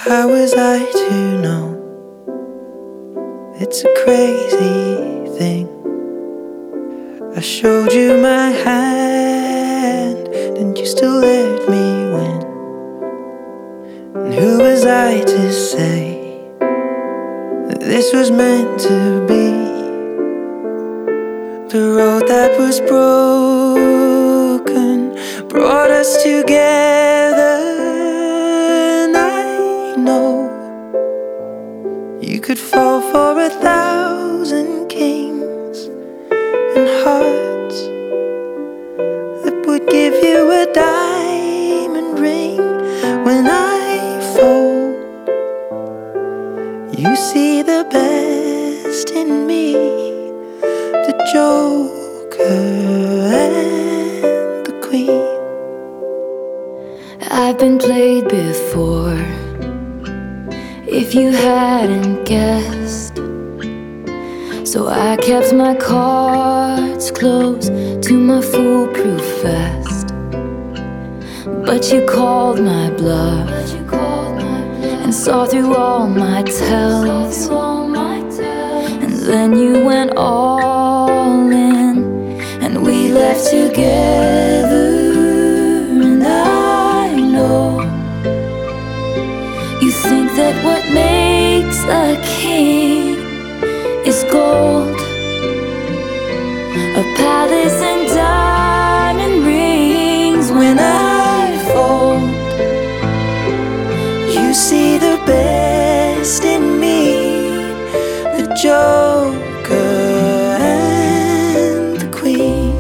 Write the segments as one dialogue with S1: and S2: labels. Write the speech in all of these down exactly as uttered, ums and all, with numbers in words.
S1: How was I to know? It's a crazy thing. I showed you my hand, and you still let me win. And who was I to say that this was meant to be? The road that was broken brought us together. And I know you could fall for a thousand kings and hearts that would give you a diamond ring. When I fold, you see the best in me, the Joker and the Queen.
S2: I've been played before, if you hadn't guessed. So I kept my cards close to my foolproof vest. But you called my bluff and saw through all my tells. And then you went all in, and we left together. And I know you think that what makes a king is gold, a palace and diamond rings. When I fold,
S1: you see the best in me, the Joker and the Queen.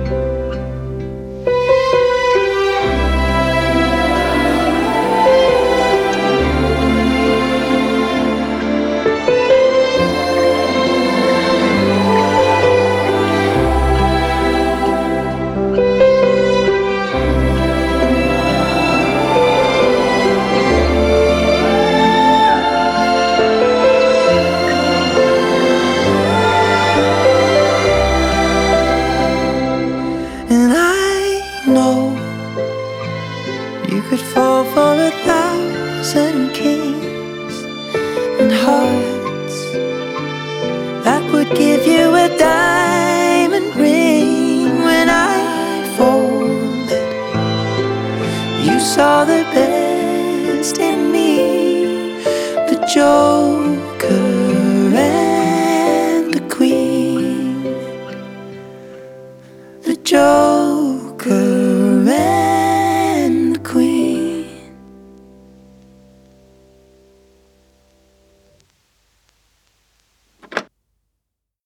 S1: And I know you could fall for a thousand kings and hearts that would give you a diamond ring. When I folded, you saw the best in me, the Joker